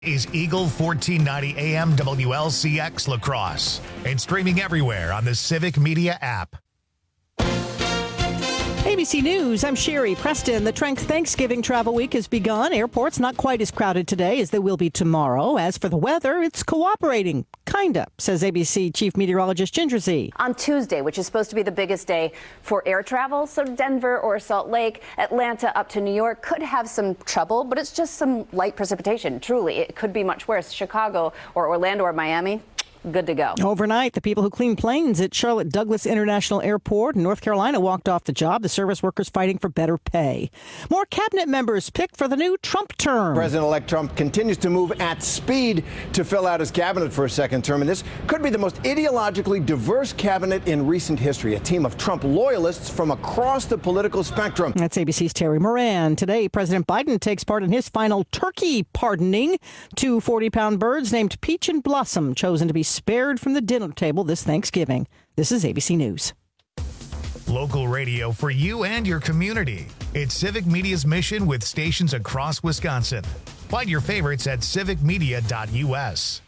Is Eagle 1490 AM WLCX La Crosse and streaming everywhere on the Civic Media app. ABC News, I'm Sherry Preston. The Thanksgiving travel week has begun. Airports not quite as crowded today as they will be tomorrow. As for the weather, it's cooperating. Kinda, says ABC Chief Meteorologist Ginger Z. On Tuesday, which is supposed to be the biggest day for air travel, so Denver or Salt Lake, Atlanta up to New York could have some trouble, but it's just some light precipitation. Truly, it could be much worse. Chicago or Orlando or Miami, good to go. Overnight, the people who clean planes at Charlotte Douglas International Airport in North Carolina walked off the job. The service workers fighting for better pay. More cabinet members picked for the new Trump term. President-elect Trump continues to move at speed to fill out his cabinet for a second term, and this could be the most ideologically diverse cabinet in recent history. A team of Trump loyalists from across the political spectrum. That's ABC's Terry Moran. Today, President Biden takes part in his final turkey pardoning. Two 40-pound birds named Peach and Blossom chosen to be spared from the dinner table this Thanksgiving. This is ABC News. Local radio for you and your community. It's Civic Media's mission with stations across Wisconsin. Find your favorites at civicmedia.us.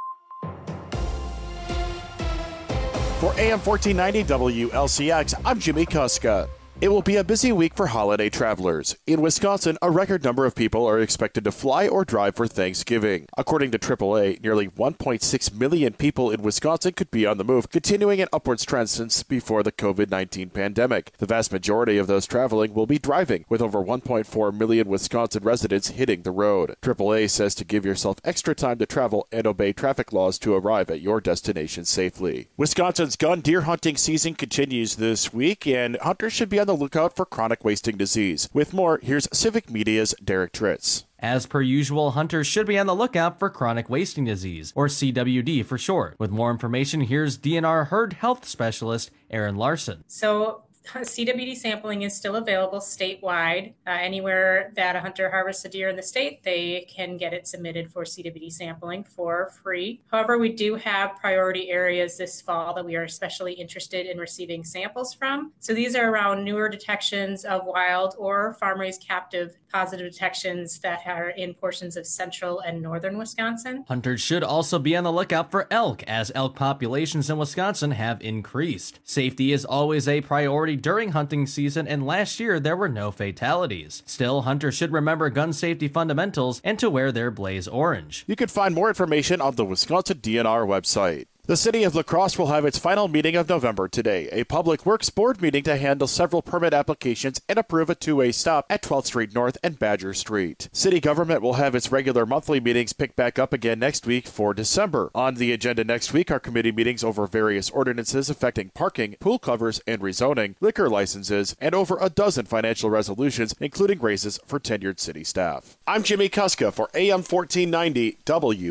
For AM 1490 WLCX, I'm Jimmy Kuska. It will be a busy week for holiday travelers. In Wisconsin, a record number of people are expected to fly or drive for Thanksgiving. According to AAA, nearly 1.6 million people in Wisconsin could be on the move, continuing an upwards trend since before the COVID-19 pandemic. The vast majority of those traveling will be driving, with over 1.4 million Wisconsin residents hitting the road. AAA says to give yourself extra time to travel and obey traffic laws to arrive at your destination safely. Wisconsin's gun deer hunting season continues this week, and hunters should be on the lookout for chronic wasting disease. With more, here's Civic Media's Derek Tritz. As per usual, hunters should be on the lookout for chronic wasting disease, or CWD for short. With more information, here's DNR herd health specialist Aaron Larson. So CWD sampling is still available statewide. Anywhere that a hunter harvests a deer in the state, they can get it submitted for CWD sampling for free. However, we do have priority areas this fall that we are especially interested in receiving samples from. So these are around newer detections of wild or farm-raised captive positive detections that are in portions of central and northern Wisconsin. Hunters should also be on the lookout for elk, as elk populations in Wisconsin have increased. Safety is always a priority during hunting season, and last year there were no fatalities. Still, hunters should remember gun safety fundamentals and to wear their blaze orange. You can find more information on the Wisconsin DNR website. The City of La Crosse will have its final meeting of November today, a Public Works Board meeting to handle several permit applications and approve a two-way stop at 12th Street North and Badger Street. City government will have its regular monthly meetings pick back up again next week for December. On the agenda next week are committee meetings over various ordinances affecting parking, pool covers and rezoning, liquor licenses, and over a dozen financial resolutions, including raises for tenured city staff. I'm Jimmy Kuska for AM 1490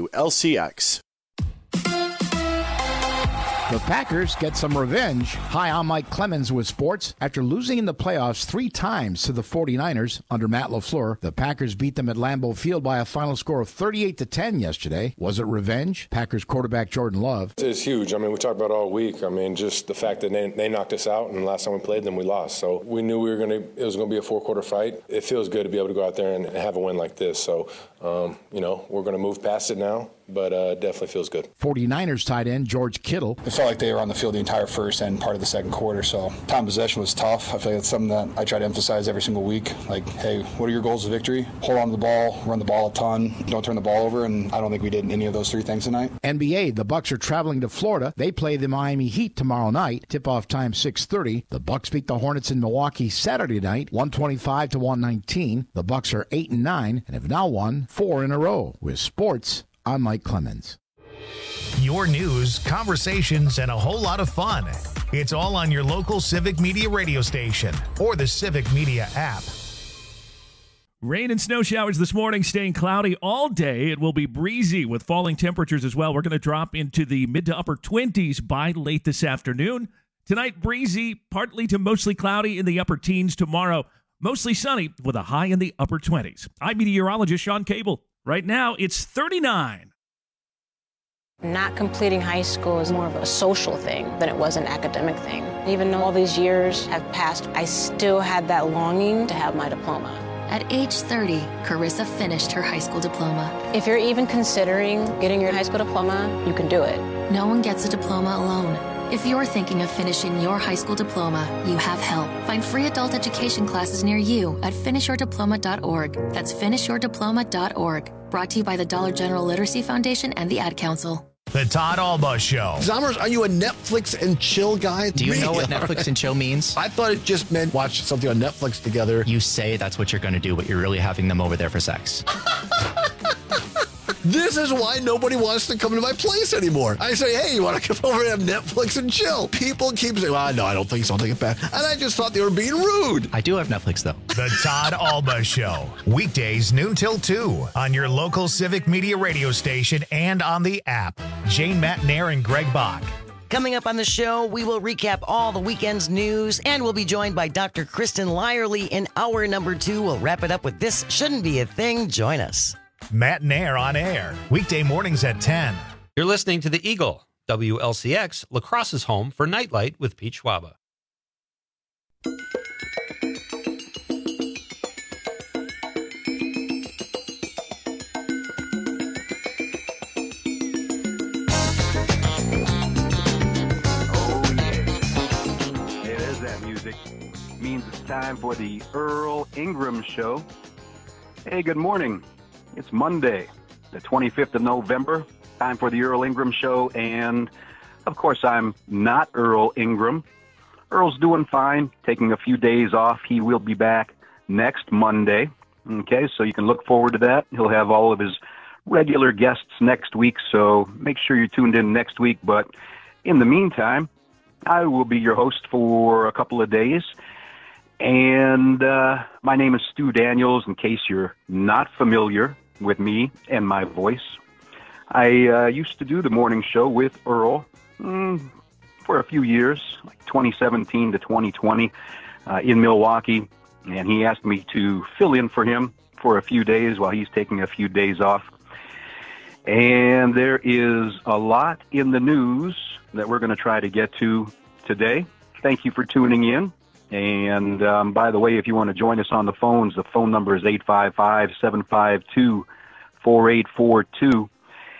WLCX. The Packers get some revenge. Hi, I'm Mike Clemens with sports. After losing in the playoffs 3 times to the 49ers under Matt LaFleur, the Packers beat them at Lambeau Field by a final score of 38-10 yesterday. Was it revenge? Packers quarterback Jordan Love. It's huge. I mean, we talked about it all week. I mean, just the fact that they knocked us out, and the last time we played them, we lost. So we knew it was going to be a 4-quarter fight. It feels good to be able to go out there and have a win like this. So, we're going to move past it now. But definitely feels good. 49ers tight end George Kittle. It felt like they were on the field the entire first and part of the second quarter, so time possession was tough. I feel like it's something that I try to emphasize every single week. Like, hey, what are your goals of victory? Hold on to the ball, run the ball a ton, don't turn the ball over, and I don't think we did any of those 3 things tonight. NBA, the Bucks are traveling to Florida. They play the Miami Heat tomorrow night. Tip-off time 6:30. The Bucks beat the Hornets in Milwaukee Saturday night, 125-119. The Bucks are 8-9 and have now won 4 in a row. With sports, I'm Mike Clemens. Your news, conversations, and a whole lot of fun. It's all on your local Civic Media radio station or the Civic Media app. Rain and snow showers this morning, staying cloudy all day. It will be breezy with falling temperatures as well. We're going to drop into the mid to upper 20s by late this afternoon. Tonight, breezy, partly to mostly cloudy in the upper teens. Tomorrow, mostly sunny with a high in the upper 20s. I'm meteorologist Sean Cable. Right now, it's 39. Not completing high school is more of a social thing than it was an academic thing. Even though all these years have passed, I still had that longing to have my diploma. At age 30, Carissa finished her high school diploma. If you're even considering getting your high school diploma, you can do it. No one gets a diploma alone. If you're thinking of finishing your high school diploma, you have help. Find free adult education classes near you at finishyourdiploma.org. That's finishyourdiploma.org. Brought to you by the Dollar General Literacy Foundation and the Ad Council. The Todd Alba Show. Zommers, are you a Netflix and chill guy? Do you know what Netflix and chill means? I thought it just meant watch something on Netflix together. You say that's what you're going to do, but you're really having them over there for sex. This is why nobody wants to come to my place anymore. I say, hey, you want to come over and have Netflix and chill? People keep saying, well, no, I don't think so. I'll take it back. And I just thought they were being rude. I do have Netflix, though. The Todd Alba Show. Weekdays noon till 2 on your local Civic Media radio station and on the app. Jane Matnair and Greg Bach. Coming up on the show, we will recap all the weekend's news, and we'll be joined by Dr. Kristen Lyerly in hour number 2. We'll wrap it up with This Shouldn't Be a Thing. Join us. Matt Nair on air, weekday mornings at 10. You're listening to The Eagle, WLCX, La Crosse's home for Nightlight with Pete Schwaba. There's that music. Means it's time for the Earl Ingram Show. Hey, good morning. It's Monday, the 25th of November. Time for the Earl Ingram Show. And, of course, I'm not Earl Ingram. Earl's doing fine, taking a few days off. He will be back next Monday. Okay, so you can look forward to that. He'll have all of his regular guests next week, so make sure you're tuned in next week. But in the meantime, I will be your host for a couple of days. And my name is Stu Daniels, in case you're not familiar with me and my voice. I used to do the morning show with Earl for a few years, like 2017 to 2020 in Milwaukee. And he asked me to fill in for him for a few days while he's taking a few days off. And there is a lot in the news that we're going to try to get to today. Thank you for tuning in. And by the way, if you want to join us on the phones, the phone number is 855-752-4842.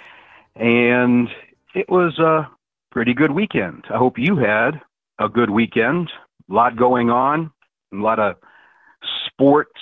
And it was a pretty good weekend. I hope you had a good weekend. A lot going on, a lot of sports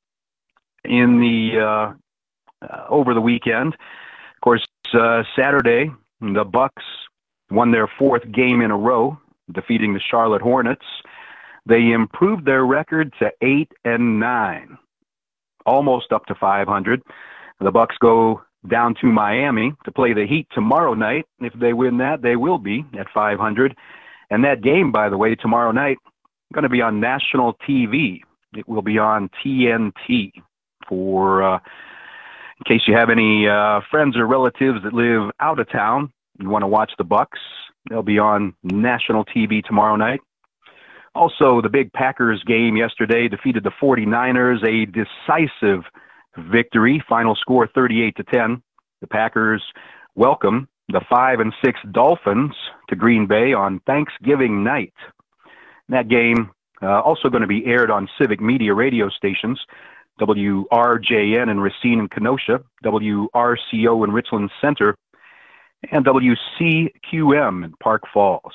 in the over the weekend. Of course, Saturday, the Bucks won their 4th game in a row, defeating the Charlotte Hornets. They improved their record to 8-9, almost up to 500. The Bucks go down to Miami to play the Heat tomorrow night. If they win that, they will be at 500. And that game, by the way, tomorrow night, going to be on national TV. It will be on TNT for, in case you have any friends or relatives that live out of town, you want to watch the Bucks. They'll be on national TV tomorrow night. Also, the big Packers game yesterday defeated the 49ers, a decisive victory, final score 38-10. The Packers welcome the 5-6 Dolphins to Green Bay on Thanksgiving night. That game also going to be aired on Civic Media radio stations, WRJN in Racine and Kenosha, WRCO in Richland Center, and WCQM in Park Falls.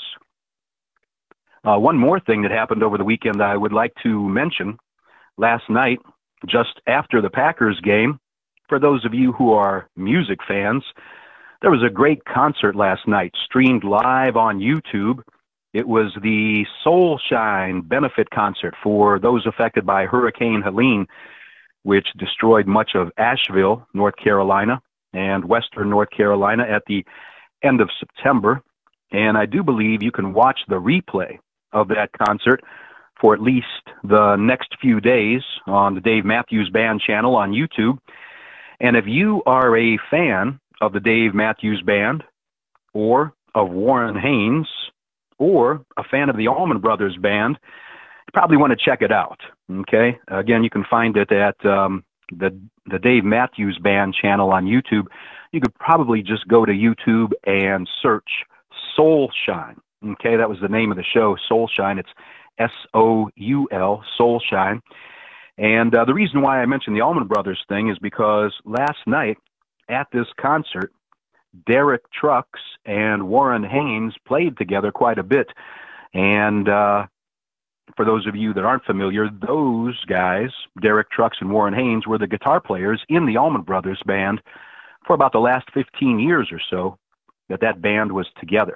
One more thing that happened over the weekend that I would like to mention. Last night, just after the Packers game, for those of you who are music fans, there was a great concert last night, streamed live on YouTube. It was the Soul Shine benefit concert for those affected by Hurricane Helene, which destroyed much of Asheville, North Carolina, and western North Carolina at the end of September. And I do believe you can watch the replay of that concert for at least the next few days on the Dave Matthews Band channel on YouTube. And if you are a fan of the Dave Matthews Band or of Warren Haynes or a fan of the Allman Brothers Band, you probably want to check it out. Okay? Again, you can find it at the Dave Matthews Band channel on YouTube. You could probably just go to YouTube and search Soul Shine. Okay, that was the name of the show, Soul Shine. It's S-O-U-L, Soul Shine. And the reason why I mentioned the Allman Brothers thing is because last night at this concert, Derek Trucks and Warren Haynes played together quite a bit. And for those of you that aren't familiar, those guys, Derek Trucks and Warren Haynes, were the guitar players in the Allman Brothers band for about the last 15 years or so that band was together.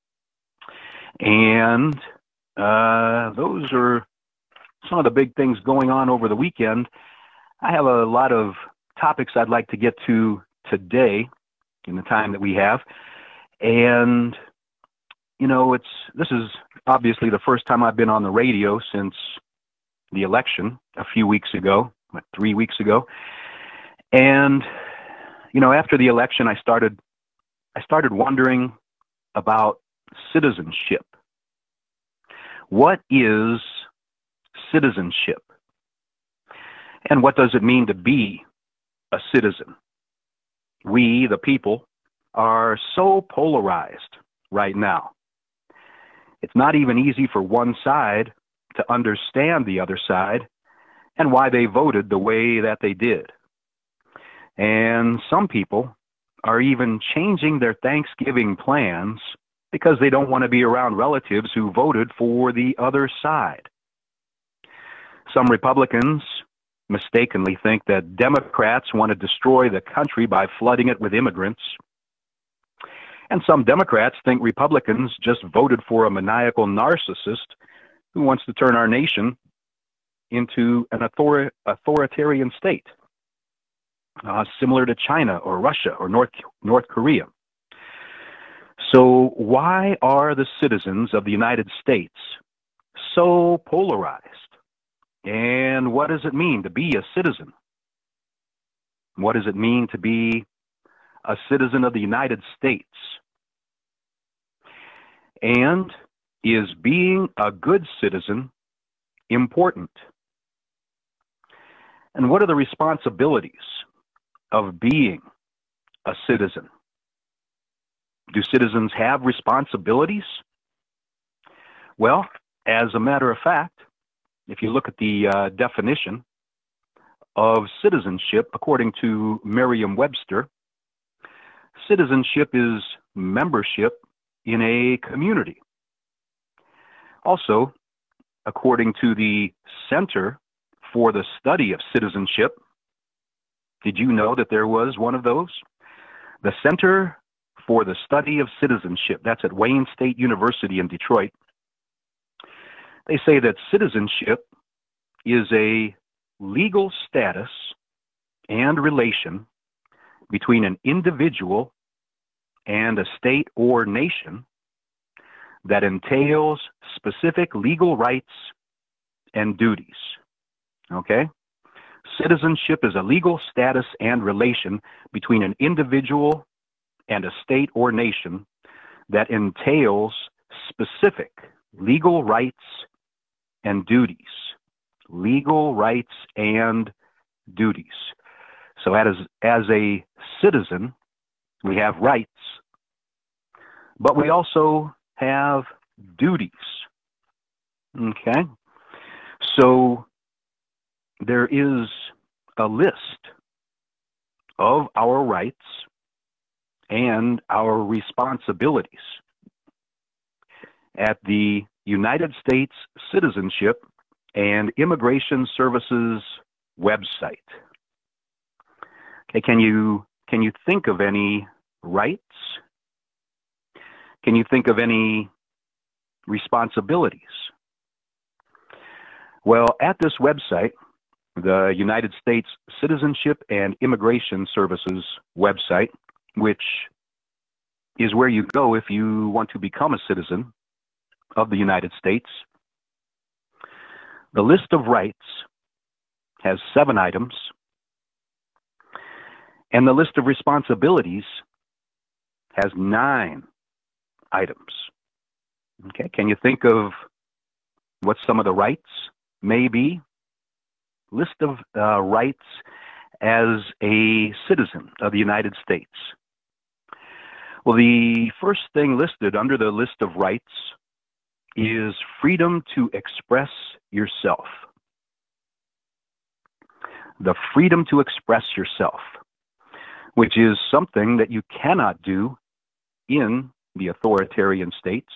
And those are some of the big things going on over the weekend. I have a lot of topics I'd like to get to today in the time that we have. And, you know, this is obviously the first time I've been on the radio since the election a few weeks ago, 3 weeks ago. And, you know, after the election, I started wondering about citizenship. What is citizenship? And what does it mean to be a citizen? We, the people, are so polarized right now. It's not even easy for one side to understand the other side and why they voted the way that they did. And some people are even changing their Thanksgiving plans because they don't want to be around relatives who voted for the other side. Some Republicans mistakenly think that Democrats want to destroy the country by flooding it with immigrants. And some Democrats think Republicans just voted for a maniacal narcissist who wants to turn our nation into an authoritarian state, similar to China or Russia or North Korea. So why are the citizens of the United States so polarized? And what does it mean to be a citizen? What does it mean to be a citizen of the United States? And is being a good citizen important? And what are the responsibilities of being a citizen? Do citizens have responsibilities? Well, as a matter of fact, if you look at the definition of citizenship, according to Merriam-Webster, citizenship is membership in a community. Also, according to the Center for the Study of Citizenship, did you know that there was one of those? The Center for the Study of Citizenship, that's at Wayne State University in Detroit. They say that citizenship is a legal status and relation between an individual and a state or nation that entails specific legal rights and duties. Okay? Citizenship is a legal status and relation between an individual and a state or nation that entails specific legal rights and duties. Legal rights and duties. So as a citizen, we have rights, but we also have duties. Okay? So there is a list of our rights and our responsibilities at the United States Citizenship and Immigration Services website. Okay, can you think of any rights? Can you think of any responsibilities? Well, at this website, the United States Citizenship and Immigration Services website, which is where you go if you want to become a citizen of the United States, the list of rights has 7 items, and the list of responsibilities has 9 items. Okay, can you think of what some of the rights may be? List of rights as a citizen of the United States. Well, the first thing listed under the list of rights is freedom to express yourself. the freedom to express yourself, which is something that you cannot do in the authoritarian states.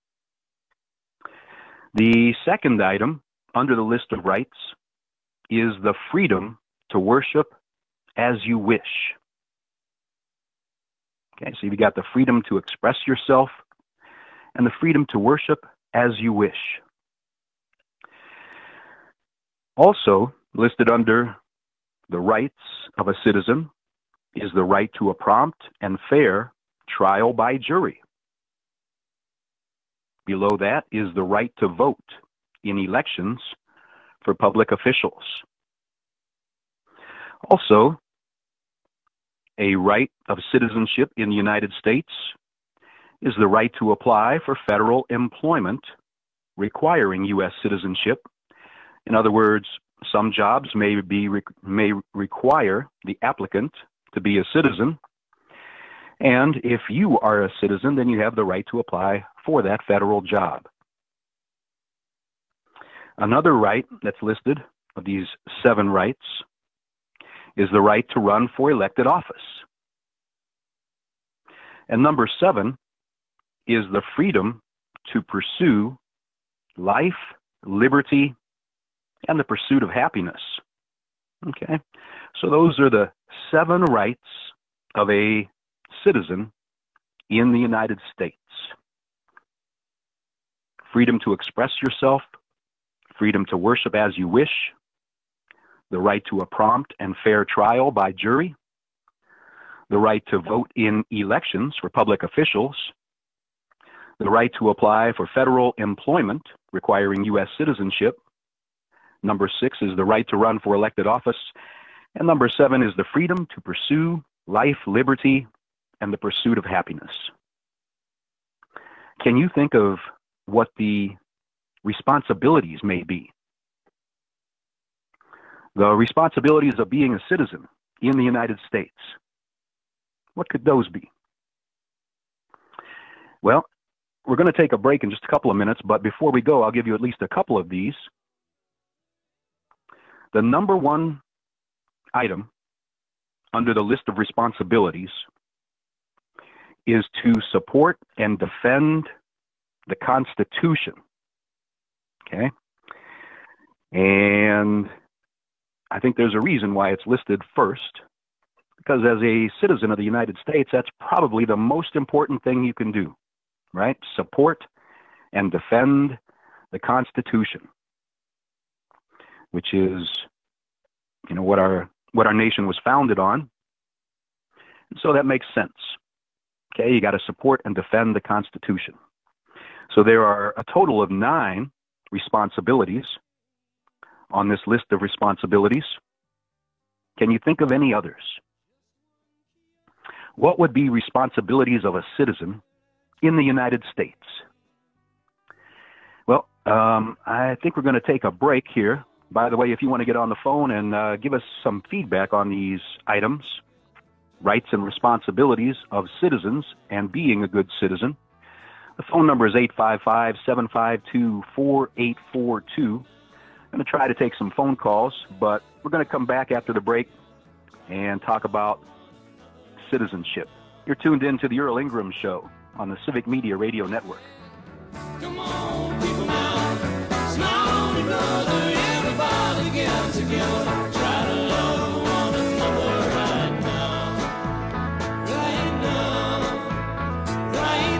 The second item under the list of rights is the freedom to worship as you wish. Okay, so you've got the freedom to express yourself and the freedom to worship as you wish. Also listed under the rights of a citizen is the right to a prompt and fair trial by jury. Below that is the right to vote in elections for public officials. Also, a right of citizenship in the United States is the right to apply for federal employment requiring U.S. citizenship. In other words, some jobs may require the applicant to be a citizen, and if you are a citizen, then you have the right to apply for that federal job. Another right that's listed of these 7 rights is the right to run for elected office. And number 7 is the freedom to pursue life, liberty, and the pursuit of happiness. Okay, so those are the 7 rights of a citizen in the United States. Freedom to express yourself, freedom to worship as you wish, the right to a prompt and fair trial by jury, the right to vote in elections for public officials, the right to apply for federal employment requiring U.S. citizenship. Number 6 is the right to run for elected office. And number 7 is the freedom to pursue life, liberty, and the pursuit of happiness. Can you think of what the responsibilities may be? The responsibilities of being a citizen in the United States. What could those be? Well, we're going to take a break in just a couple of minutes, but before we go, I'll give you at least a couple of these. The number 1 item under the list of responsibilities is to support and defend the Constitution. Okay? And I think there's a reason why it's listed first, because as a citizen of the United States, that's probably the most important thing you can do, right? Support and defend the Constitution, which is, you know, what our nation was founded on. And so that makes sense. Okay, you got to support and defend the Constitution. So there are a total of 9 responsibilities on this list of responsibilities. Can you think of any others? What would be responsibilities of a citizen in the United States? Well, I think we're going to take a break here. By the way, if you want to get on the phone and give us some feedback on these items, rights and responsibilities of citizens and being a good citizen, the phone number is 855-752-4842. I'm going to try to take some phone calls, but we're going to come back after the break and talk about citizenship. You're tuned in to the Earl Ingram Show on the Civic Media Radio Network. Come on, people now, smile on brother, everybody get together, try to love one another right now, right now, right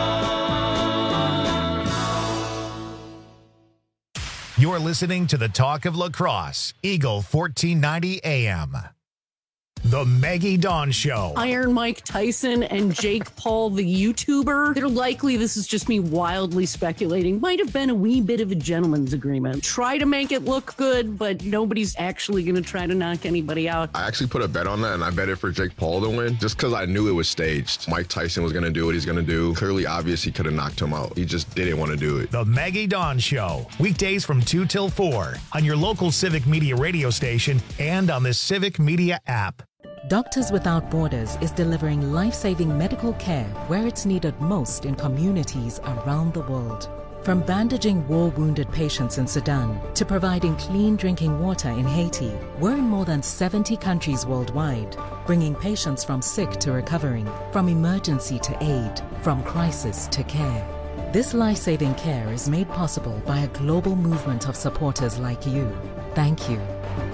now. You're listening to the Talk of La Crosse, Eagle 1490 AM. The Maggie Dawn Show. Iron Mike Tyson and Jake Paul, the YouTuber. They're likely, this is just me wildly speculating, might have been a wee bit of a gentleman's agreement. Try to make it look good, but nobody's actually going to try to knock anybody out. I actually put a bet on that, and I bet it for Jake Paul to win, just because I knew it was staged. Mike Tyson was going to do what he's going to do. Clearly obvious he could have knocked him out. He just didn't want to do it. The Maggie Dawn Show. Weekdays from 2 till 4 on your local Civic Media radio station and on the Civic Media app. Doctors Without Borders is delivering life-saving medical care where it's needed most in communities around the world. From bandaging war-wounded patients in Sudan to providing clean drinking water in Haiti, we're in more than 70 countries worldwide, bringing patients from sick to recovering, from emergency to aid, from crisis to care. This life-saving care is made possible by a global movement of supporters like you. Thank you.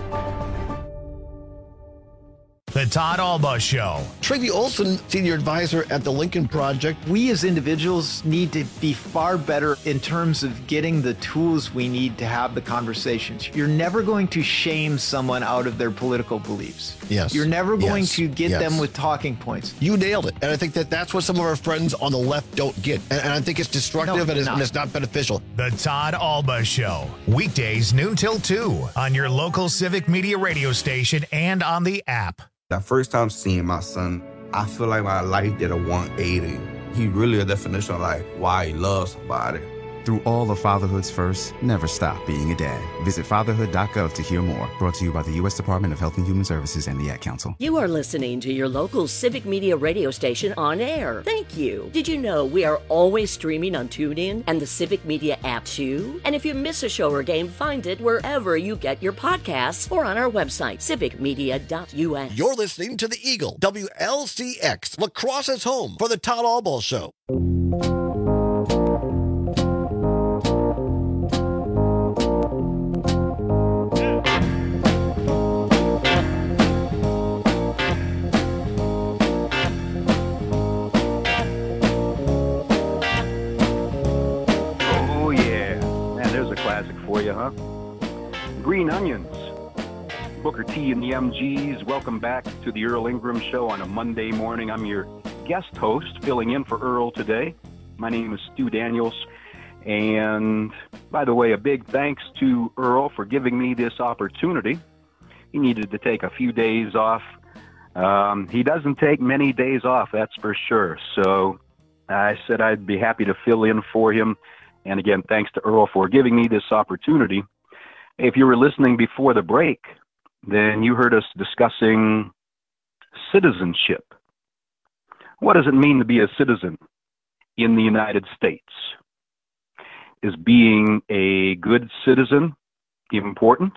The Todd Alba Show. Tracy Olson, senior advisor at the Lincoln Project. We as individuals need to be far better in terms of getting the tools we need to have the conversations. You're never going to shame someone out of their political beliefs. Yes. You're never going Yes. to get Yes. them with talking points. You nailed it. And I think that that's what some of our friends on the left don't get. And I think it's destructive No, and it's not beneficial. The Todd Alba Show. Weekdays noon till 2 on your local Civic Media radio station and on the app. That first time seeing my son, I feel like my life did a 180. He really a definition of like why he loves somebody. Through all of fatherhood's first, never stop being a dad. Visit fatherhood.gov to hear more. Brought to you by the U.S. Department of Health and Human Services and the Ad Council. You are listening to your local Civic Media radio station on air. Thank you. Did you know we are always streaming on TuneIn and the Civic Media app too? And if you miss a show or game, find it wherever you get your podcasts or on our website, civicmedia.us. You're listening to the Eagle, WLCX, Lacrosse's home for the Todd Alba Show. Oh, yeah. Man, there's a classic for you, huh? Green Onions. Booker T and the MGs, welcome back to the Earl Ingram Show on a Monday morning. I'm your guest host, filling in for Earl today. My name is Stu Daniels. And by the way, a big thanks to Earl for giving me this opportunity. He needed to take a few days off. He doesn't take many days off, that's for sure. So I said I'd be happy to fill in for him. And again, thanks to Earl for giving me this opportunity. If you were listening before the break, then you heard us discussing citizenship. What does it mean to be a citizen in the United States? Is being a good citizen important?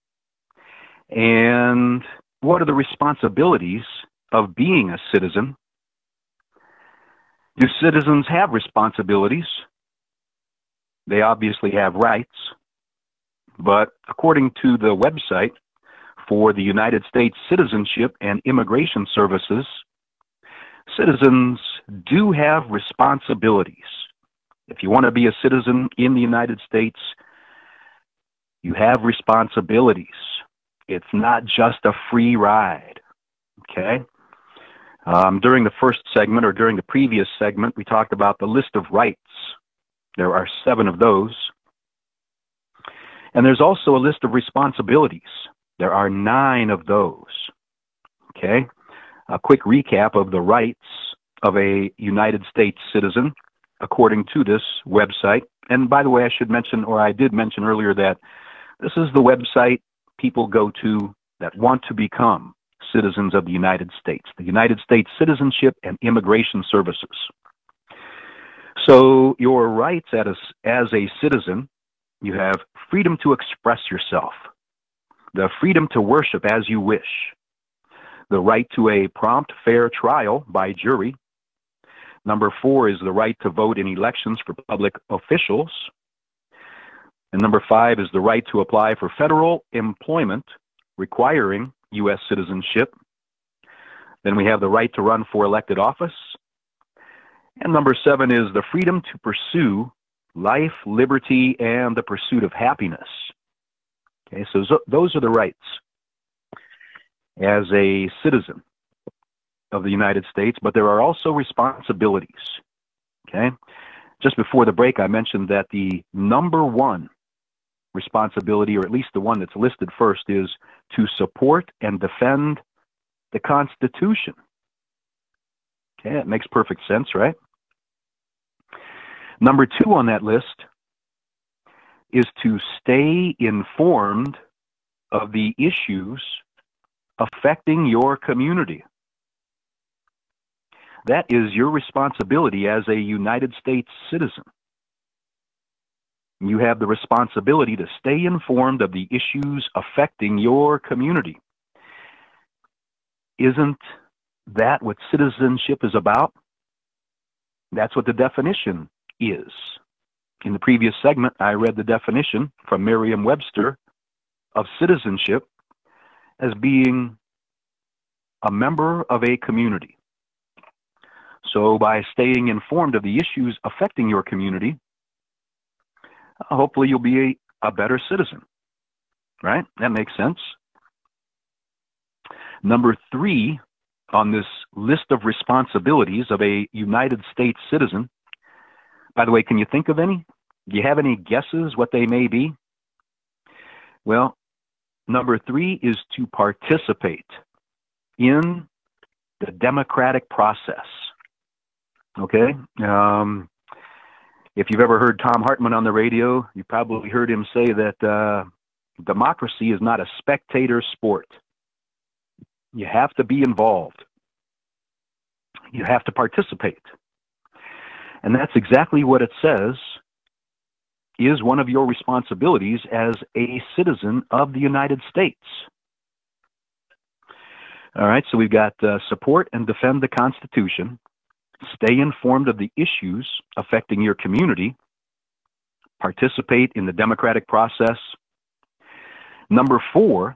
And what are the responsibilities of being a citizen? Do citizens have responsibilities? They obviously have rights, but according to the website for the United States Citizenship and Immigration Services, citizens do have responsibilities. If you want to be a citizen in the United States, you have responsibilities. It's not just a free ride, okay? During the first segment, or during the previous segment, we talked about the list of rights. There are 7 of those. And there's also a list of responsibilities. There are 9 of those, okay? A quick recap of the rights of a United States citizen, according to this website. And by the way, I should mention, or I did mention earlier, that this is the website people go to that want to become citizens of the United States, the United States Citizenship and Immigration Services. So your rights as a citizen, you have freedom to express yourself, the freedom to worship as you wish, the right to a prompt, fair trial by jury. Number 4 is the right to vote in elections for public officials. And number 5 is the right to apply for federal employment requiring U.S. citizenship. Then we have the right to run for elected office. And number 7 is the freedom to pursue life, liberty, and the pursuit of happiness. Okay, so those are the rights as a citizen of the United States, but there are also responsibilities. Okay? Just before the break, I mentioned that the number 1 responsibility, or at least the one that's listed first, is to support and defend the Constitution. Okay, that makes perfect sense, right? Number 2 on that list is to stay informed of the issues affecting your community. That is your responsibility as a United States citizen. You have the responsibility to stay informed of the issues affecting your community. Isn't that what citizenship is about? That's what the definition is. In the previous segment, I read the definition from Merriam-Webster of citizenship as being a member of a community. So by staying informed of the issues affecting your community, hopefully you'll be a better citizen, right? That makes sense. Number 3 on this list of responsibilities of a United States citizen. By the way, can you think of any? Do you have any guesses what they may be? Well, number 3 is to participate in the democratic process. Okay? If you've ever heard Tom Hartman on the radio, you probably heard him say that democracy is not a spectator sport. You have to be involved. You have to participate. And that's exactly what it says is one of your responsibilities as a citizen of the United States. All right, so we've got support and defend the Constitution, stay informed of the issues affecting your community, participate in the democratic process. Number 4,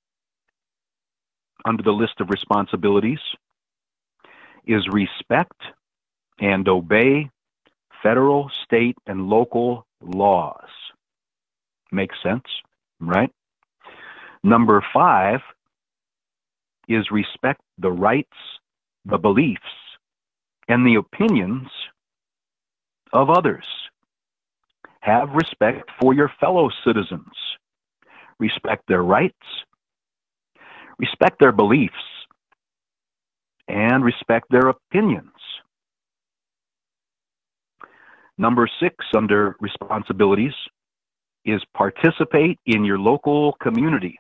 under the list of responsibilities, is respect and obey federal, state, and local laws. Makes sense, right? Number 5 is respect the rights, the beliefs, and the opinions of others. Have respect for your fellow citizens. Respect their rights, respect their beliefs, and respect their opinions. Number 6 under responsibilities is participate in your local community.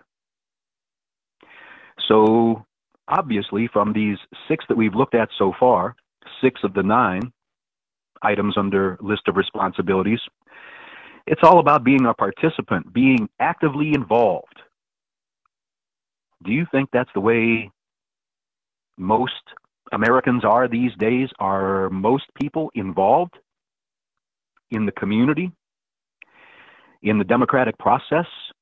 So obviously from these 6 that we've looked at so far, 6 of the 9 items under list of responsibilities, it's all about being a participant, being actively involved. Do you think that's the way most Americans are these days? Are most people involved in the community, in the democratic process?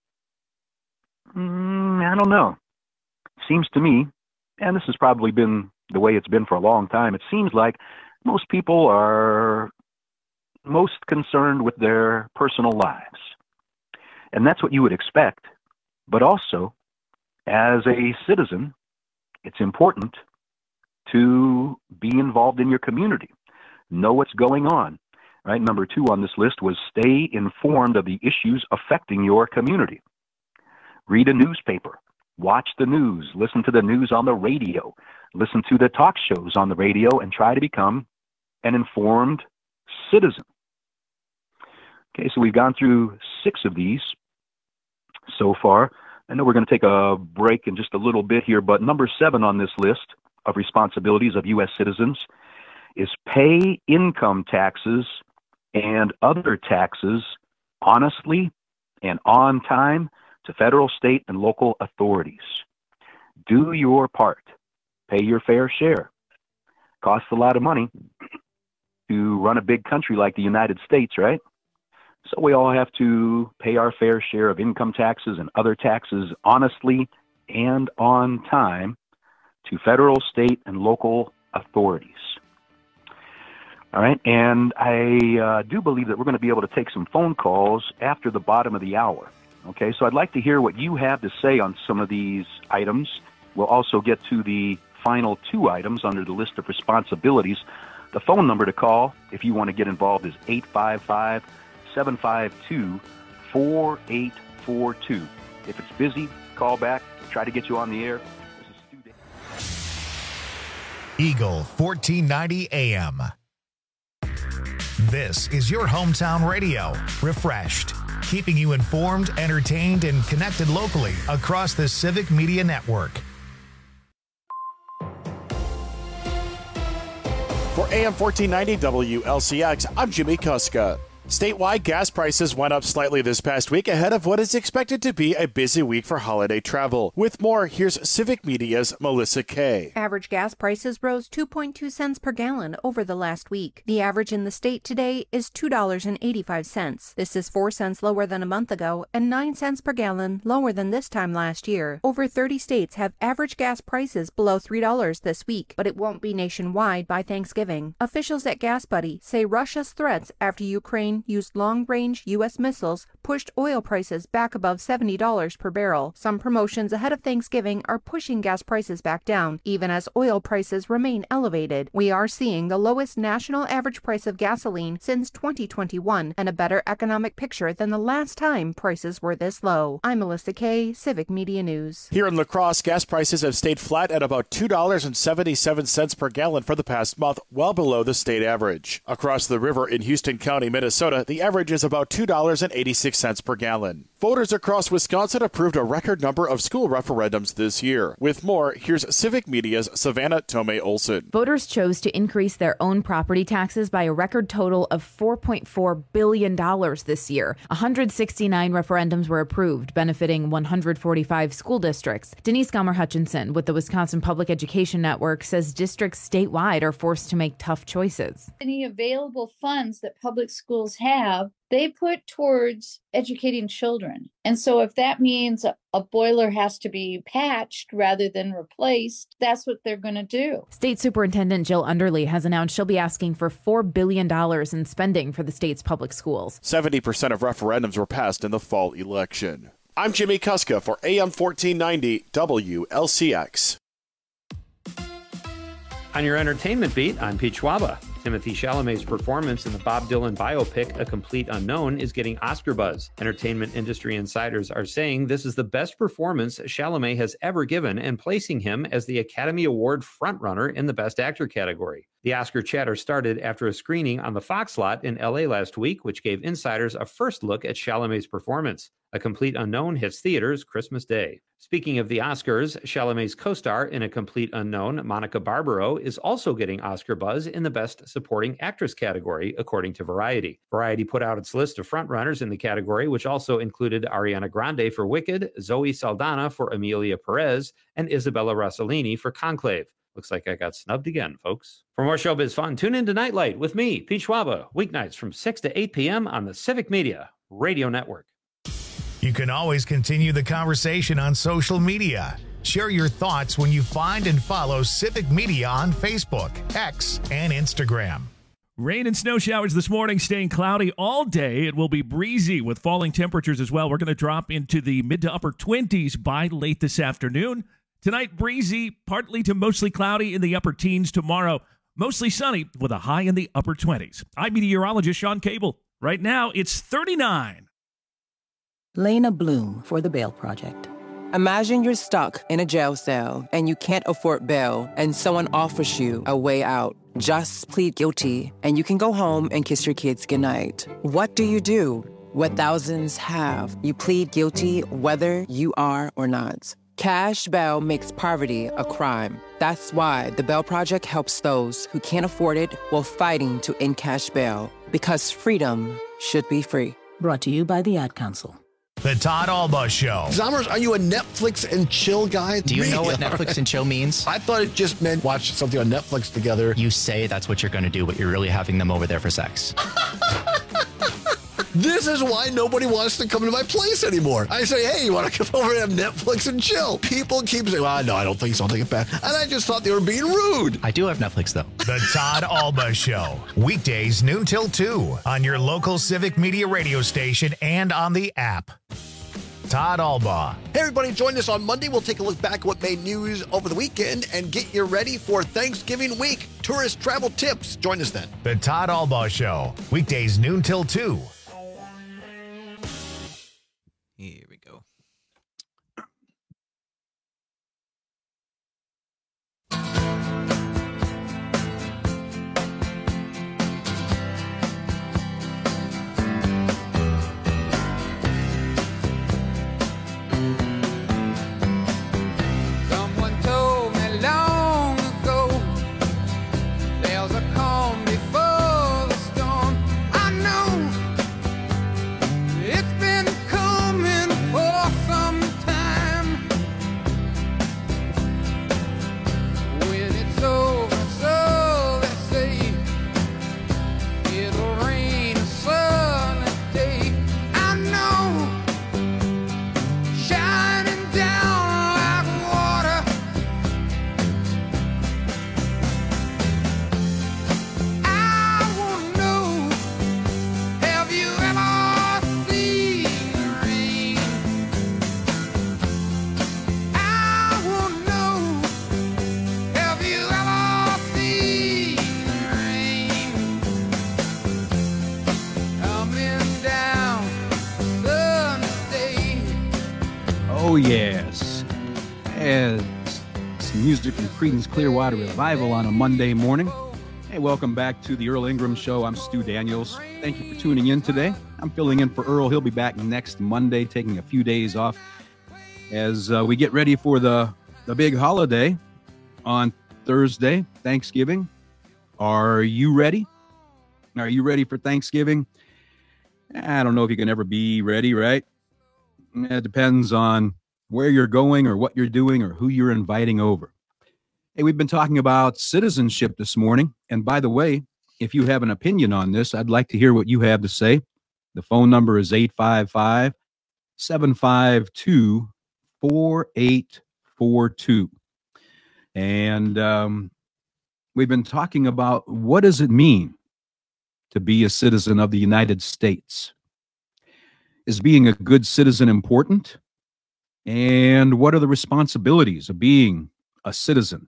I don't know. Seems to me, and this has probably been the way it's been for a long time, it seems like most people are most concerned with their personal lives. And that's what you would expect. But also, as a citizen, it's important to be involved in your community. Know what's going on. Right? Number 2 on this list was stay informed of the issues affecting your community. Read a newspaper. Watch the news. Listen to the news on the radio. Listen to the talk shows on the radio and try to become an informed citizen. Okay, so we've gone through 6 of these so far. I know we're going to take a break in just a little bit here, but number 7 on this list of responsibilities of U.S. citizens is pay income taxes and other taxes honestly and on time to federal, state, and local authorities. Do your part. Pay your fair share. Costs a lot of money to run a big country like the United States, right? So we all have to pay our fair share of income taxes and other taxes honestly and on time to federal, state, and local authorities. All right, and I do believe that we're going to be able to take some phone calls after the bottom of the hour. Okay, so I'd like to hear what you have to say on some of these items. We'll also get to the final 2 items under the list of responsibilities. The phone number to call if you want to get involved is 855-752-4842. If it's busy, call back. Try to get you on the air. Eagle 1490 AM. This is your hometown radio, refreshed, keeping you informed, entertained, and connected locally across the Civic Media Network. For AM 1490 WLCX, I'm Jimmy Kuska. Statewide gas prices went up slightly this past week ahead of what is expected to be a busy week for holiday travel. With more, here's Civic Media's Melissa Kay. Average gas prices rose 2.2 cents per gallon over the last week. The average in the state today is $2.85. This is 4 cents lower than a month ago and 9 cents per gallon lower than this time last year. Over 30 states have average gas prices below $3 this week, but it won't be nationwide by Thanksgiving. Officials at Gas Buddy say Russia's threats after Ukraine used long-range U.S. missiles pushed oil prices back above $70 per barrel. Some promotions ahead of Thanksgiving are pushing gas prices back down, even as oil prices remain elevated. We are seeing the lowest national average price of gasoline since 2021 and a better economic picture than the last time prices were this low. I'm Melissa Kay, Civic Media News. Here in La Crosse, gas prices have stayed flat at about $2.77 per gallon for the past month, well below the state average. Across the river in Houston County, Minnesota, the average is about $2.86 per gallon. Voters across Wisconsin approved a record number of school referendums this year. With more, here's Civic Media's Savannah Tomei Olson. Voters chose to increase their own property taxes by a record total of $4.4 billion this year. 169 referendums were approved, benefiting 145 school districts. Denise Gomer-Hutchinson with the Wisconsin Public Education Network says districts statewide are forced to make tough choices. Any available funds that public schools have, they put towards educating children. And so if that means a boiler has to be patched rather than replaced, that's what they're going to do. State Superintendent Jill Underly has announced she'll be asking for $4 billion in spending for the state's public schools. 70% of referendums were passed in the fall election. I'm Jimmy Kuska for AM 1490 WLCX. On your entertainment beat, I'm Pete Schwaba. Timothée Chalamet's performance in the Bob Dylan biopic A Complete Unknown is getting Oscar buzz. Entertainment industry insiders are saying this is the best performance Chalamet has ever given and placing him as the Academy Award frontrunner in the Best Actor category. The Oscar chatter started after a screening on the Fox lot in LA last week, which gave insiders a first look at Chalamet's performance. A Complete Unknown hits theaters Christmas Day. Speaking of the Oscars, Chalamet's co-star in A Complete Unknown, Monica Barbaro, is also getting Oscar buzz in the Best Supporting Actress category, according to Variety. Variety put out its list of frontrunners in the category, which also included Ariana Grande for Wicked, Zoe Saldana for Emilia Perez, and Isabella Rossellini for Conclave. Looks like I got snubbed again, folks. For more showbiz fun, tune in to Nightlight with me, Pete Schwaba, weeknights from 6 to 8 p.m. on the Civic Media Radio Network. You can always continue the conversation on social media. Share your thoughts when you find and follow Civic Media on Facebook, X, and Instagram. Rain and snow showers this morning, staying cloudy all day. It will be breezy with falling temperatures as well. We're going to drop into the mid to upper 20s by late this afternoon. Tonight, breezy, partly to mostly cloudy in the upper teens. Tomorrow, mostly sunny with a high in the upper 20s. I'm meteorologist Sean Cable. Right now, it's 39. Lena Bloom for the Bail Project. Imagine you're stuck in a jail cell and you can't afford bail and someone offers you a way out. Just plead guilty and you can go home and kiss your kids goodnight. What do? What thousands have. You plead guilty whether you are or not. Cash bail makes poverty a crime. That's why the Bail Project helps those who can't afford it while fighting to end cash bail. Because freedom should be free. Brought to you by the Ad Council. The Todd Alba Show. Zommers, are you a Netflix and chill guy? Do you know what Netflix and chill means? I thought it just meant watch something on Netflix together. You say that's what you're going to do, but you're really having them over there for sex. This is why nobody wants to come to my place anymore. I say, hey, you want to come over and have Netflix and chill? People keep saying, well, no, I don't think so. I'll take it back. And I just thought they were being rude. I do have Netflix, though. The Todd Alba Show. Weekdays, noon till 2 on your local Civic Media radio station and on the app. Todd Alba. Hey, everybody, join us on Monday. We'll take a look back at what made news over the weekend and get you ready for Thanksgiving week. Tourist travel tips. Join us then. The Todd Alba Show. Weekdays, noon till 2. Here we go. Someone told me long ago, there's a calm before the storm. I know from Creedence Clearwater Revival on a Monday morning. Hey, welcome back to the Earl Ingram Show. I'm Stu Daniels. Thank you for tuning in today. I'm filling in for Earl. He'll be back next Monday, taking a few days off as we get ready for the big holiday on Thursday, Thanksgiving. Are you ready? Are you ready for Thanksgiving? I don't know if you can ever be ready, right? It depends on where you're going or what you're doing or who you're inviting over. Hey, we've been talking about citizenship this morning. And by the way, if you have an opinion on this, I'd like to hear what you have to say. The phone number is 855-752-4842. And we've been talking about what does it mean to be a citizen of the United States? Is being a good citizen important? And what are the responsibilities of being a citizen?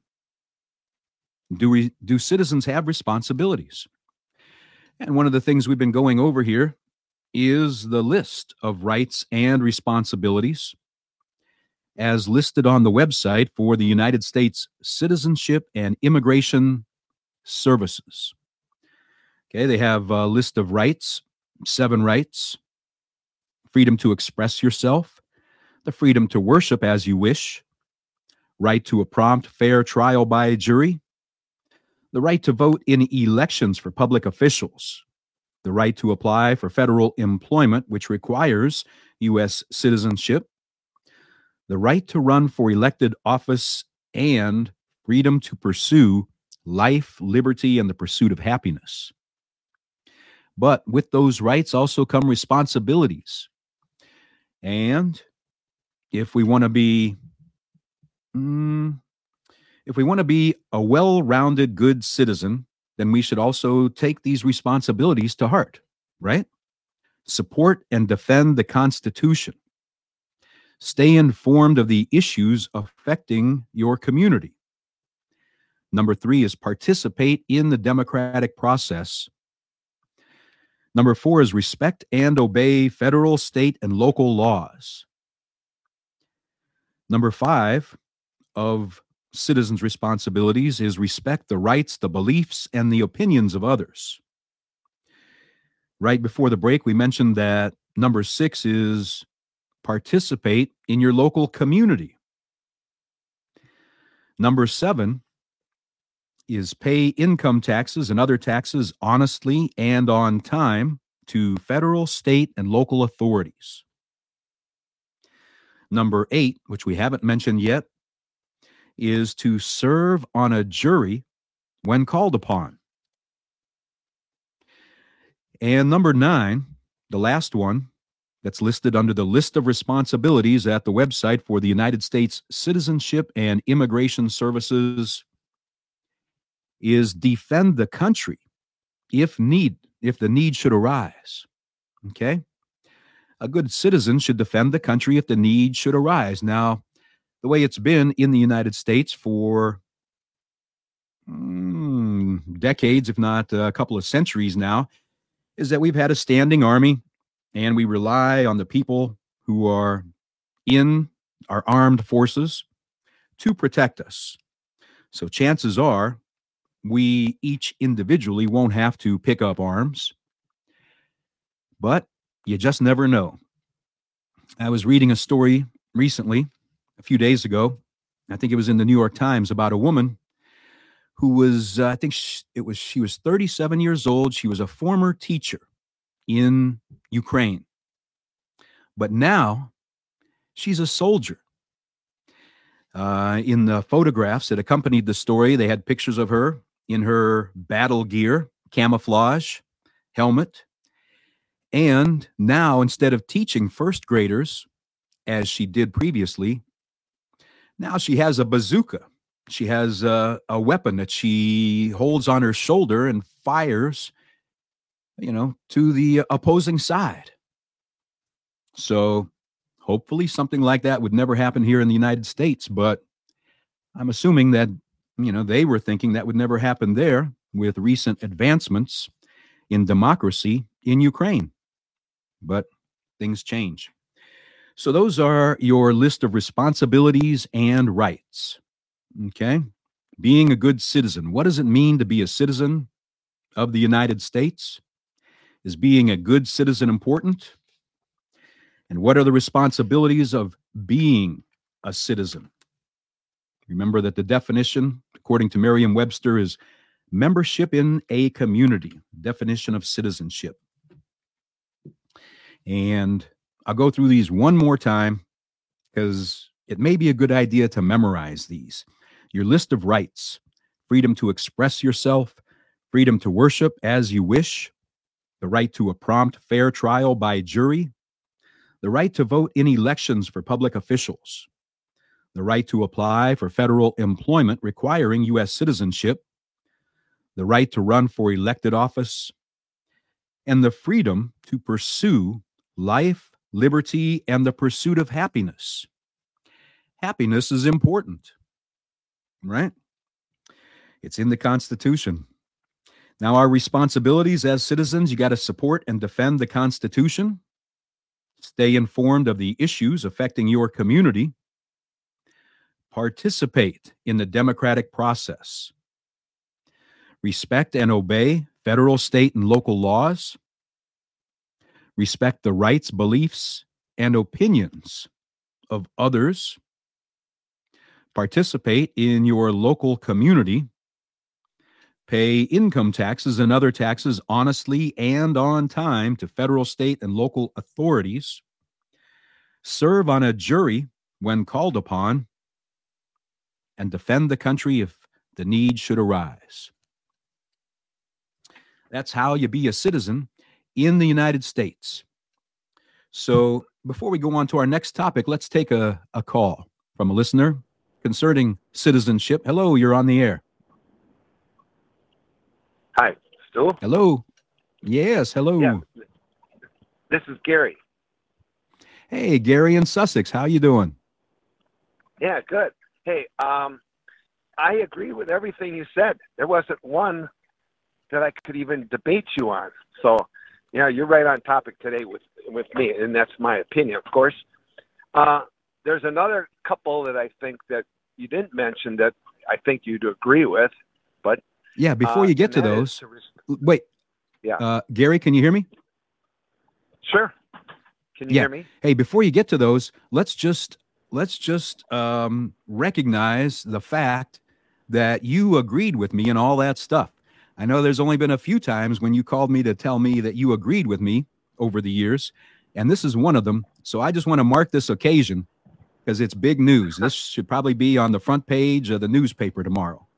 Do citizens have responsibilities? And one of the things we've been going over here is the list of rights and responsibilities as listed on the website for the United States Citizenship and Immigration Services. Okay, they have a list of rights, 7 rights: freedom to express yourself, the freedom to worship as you wish, right to a prompt, fair trial by jury, the right to vote in elections for public officials, the right to apply for federal employment, which requires U.S. citizenship, the right to run for elected office, and freedom to pursue life, liberty, and the pursuit of happiness. But with those rights also come responsibilities. And if we want to be a well-rounded, good citizen, then we should also take these responsibilities to heart, right? Support and defend the Constitution. Stay informed of the issues affecting your community. Number 3 is participate in the democratic process. Number 4 is respect and obey federal, state, and local laws. Number 5 of citizens' responsibilities is respect the rights, the beliefs, and the opinions of others. Right before the break, we mentioned that number 6 is participate in your local community. Number 7 is pay income taxes and other taxes honestly and on time to federal, state, and local authorities. Number 8, which we haven't mentioned yet, is to serve on a jury when called upon. And number 9, the last one that's listed under the list of responsibilities at the website for the United States Citizenship and Immigration Services, is defend the country if the need should arise. Okay? A good citizen should defend the country if the need should arise. Now, the way it's been in the United States for decades, if not a couple of centuries now, is that we've had a standing army, and we rely on the people who are in our armed forces to protect us. So chances are we each individually won't have to pick up arms, but you just never know. I was reading a story recently, a few days ago, I think it was in the New York Times, about a woman who was, she was 37 years old. She was a former teacher in Ukraine, but now she's a soldier. In the photographs that accompanied the story, they had pictures of her in her battle gear, camouflage, helmet. And now, instead of teaching first graders, as she did previously, now she has a bazooka. She has a weapon that she holds on her shoulder and fires, to the opposing side. So hopefully something like that would never happen here in the United States, but I'm assuming that, they were thinking that would never happen there with recent advancements in democracy in Ukraine. But things change. So those are your list of responsibilities and rights. Okay? Being a good citizen. What does it mean to be a citizen of the United States? Is being a good citizen important? And what are the responsibilities of being a citizen? Remember that the definition, according to Merriam-Webster, is membership in a community, definition of citizenship. And I'll go through these one more time because it may be a good idea to memorize these. Your list of rights: freedom to express yourself, freedom to worship as you wish, the right to a prompt, fair trial by jury, the right to vote in elections for public officials, the right to apply for federal employment requiring U.S. citizenship, the right to run for elected office, and the freedom to pursue life, liberty, and the pursuit of happiness. Happiness is important, right? It's in the Constitution. Now, our responsibilities as citizens: you got to support and defend the Constitution, stay informed of the issues affecting your community, participate in the democratic process, respect and obey federal, state, and local laws, respect the rights, beliefs, and opinions of others, participate in your local community, pay income taxes and other taxes honestly and on time to federal, state, and local authorities, serve on a jury when called upon, and defend the country if the need should arise. That's how you be a citizen in the United States. So before we go on to our next topic, let's take a call from a listener concerning citizenship. Hello, you're on the air. Hi, Stu. Hello. Yes, hello. Yeah. This is Gary. Hey, Gary in Sussex. How you doing? Yeah, good. Hey, I agree with everything you said. There wasn't one that I could even debate you on. So, yeah, you're right on topic today with me, and that's my opinion, of course. There's another couple that I think that you didn't mention that I think you'd agree with, but yeah, before you get to those, wait. Yeah. Gary, can you hear me? Sure. Can you hear me? Hey, before you get to those, let's just recognize the fact that you agreed with me and all that stuff. I know there's only been a few times when you called me to tell me that you agreed with me over the years, and this is one of them. So I just want to mark this occasion because it's big news. This should probably be on the front page of the newspaper tomorrow.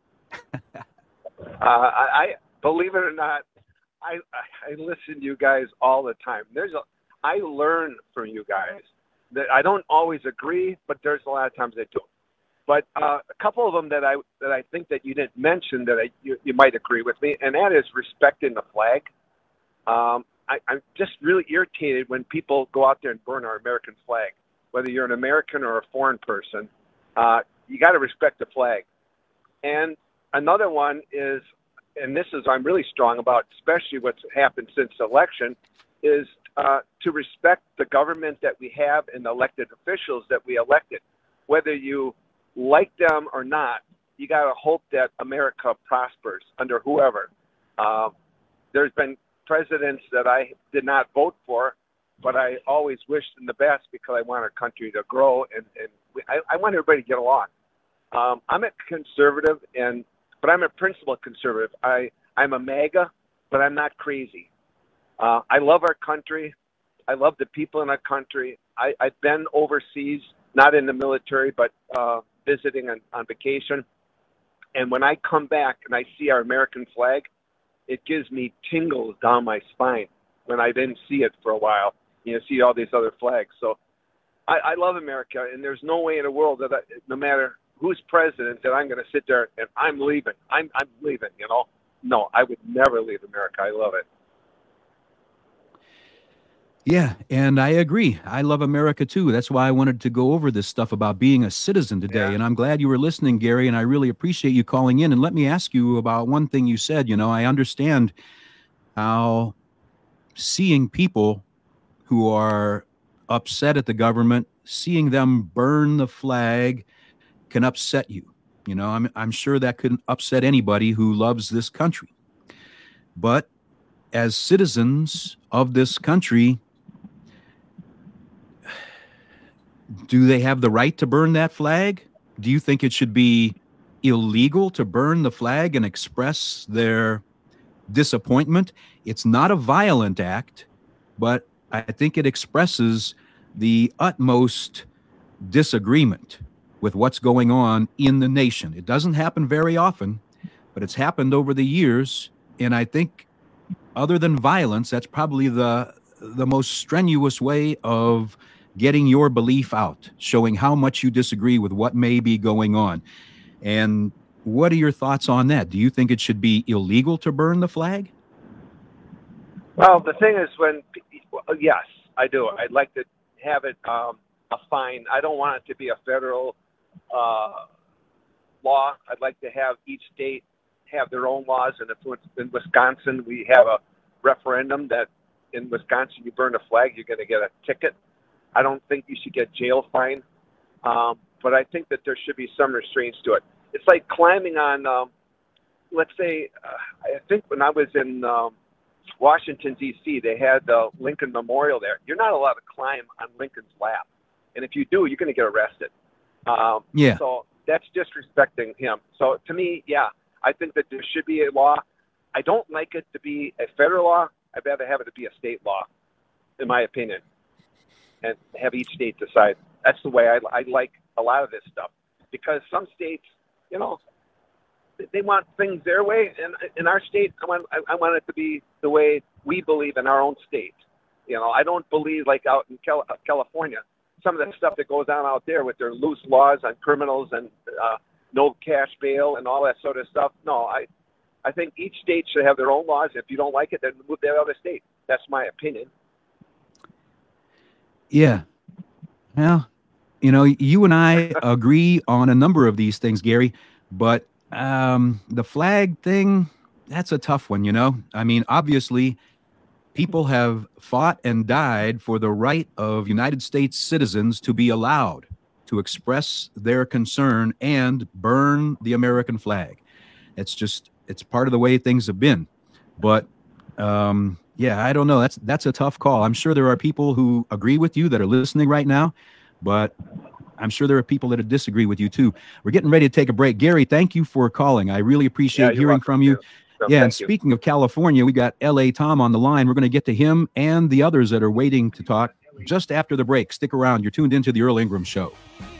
I believe it or not, I listen to you guys all the time. I learn from you guys. That I don't always agree, but there's a lot of times I do. But a couple of them that I think that you didn't mention that you might agree with me, and that is respecting the flag. I'm just really irritated when people go out there and burn our American flag. Whether you're an American or a foreign person, you got to respect the flag. And another one is, and this is I'm really strong about, especially what's happened since the election, is to respect the government that we have and the elected officials that we elected. Whether you like them or not, you got to hope that America prospers under whoever. There's been presidents that I did not vote for, but I always wished them the best because I want our country to grow, and I want everybody to get along. I'm a conservative, but I'm a principled conservative. I'm a MAGA, but I'm not crazy. I love our country. I love the people in our country. I've been overseas, not in the military, but visiting on vacation. And when I come back and I see our American flag, it gives me tingles down my spine when I didn't see it for a while. See all these other flags. So I love America, and there's no way in the world that no matter who's president, that I'm going to sit there and I'm leaving. I'm leaving, No, I would never leave America. I love it. Yeah, and I agree. I love America too. That's why I wanted to go over this stuff about being a citizen today. Yeah. And I'm glad you were listening, Gary, and I really appreciate you calling in. And let me ask you about one thing you said. I understand how seeing people who are upset at the government, seeing them burn the flag can upset you. You know, I'm sure that couldn't upset anybody who loves this country. But as citizens of this country, do they have the right to burn that flag? Do you think it should be illegal to burn the flag and express their disappointment? It's not a violent act, but I think it expresses the utmost disagreement with what's going on in the nation. It doesn't happen very often, but it's happened over the years. And I think other than violence, that's probably the most strenuous way of getting your belief out, showing how much you disagree with what may be going on. And what are your thoughts on that? Do you think it should be illegal to burn the flag? Well, the thing is, yes, I do. I'd like to have it a fine. I don't want it to be a federal law. I'd like to have each state have their own laws. And if in Wisconsin we have a referendum that in Wisconsin you burn a flag, you're going to get a ticket. I don't think you should get jail fine, but I think that there should be some restraints to it. It's like climbing on, let's say, I think when I was in Washington, D.C., they had the Lincoln Memorial there. You're not allowed to climb on Lincoln's lap. And if you do, you're going to get arrested. So that's disrespecting him. So to me, yeah, I think that there should be a law. I don't like it to be a federal law. I'd rather have it to be a state law, in my opinion, and have each state decide. That's the way I like a lot of this stuff, because some states, you know, they want things their way, and in our state, I want it to be the way we believe in our own state. You know, I don't believe like out in California, some of the stuff that goes on out there with their loose laws on criminals and no cash bail and all that sort of stuff. No, I think each state should have their own laws. If you don't like it, then move to the other state. That's my opinion. Yeah. Well, you know, you and I agree on a number of these things, Gary, but the flag thing, that's a tough one, you know? I mean, obviously, people have fought and died for the right of United States citizens to be allowed to express their concern and burn the American flag. It's part of the way things have been. But yeah, I don't know. That's a tough call. I'm sure there are people who agree with you that are listening right now, but I'm sure there are people that disagree with you too. We're getting ready to take a break. Gary, thank you for calling. I really appreciate hearing from you. Yeah, and speaking of California, we got L.A. Tom on the line. We're going to get to him and the others that are waiting to talk just after the break. Stick around. You're tuned into the Earl Ingram Show.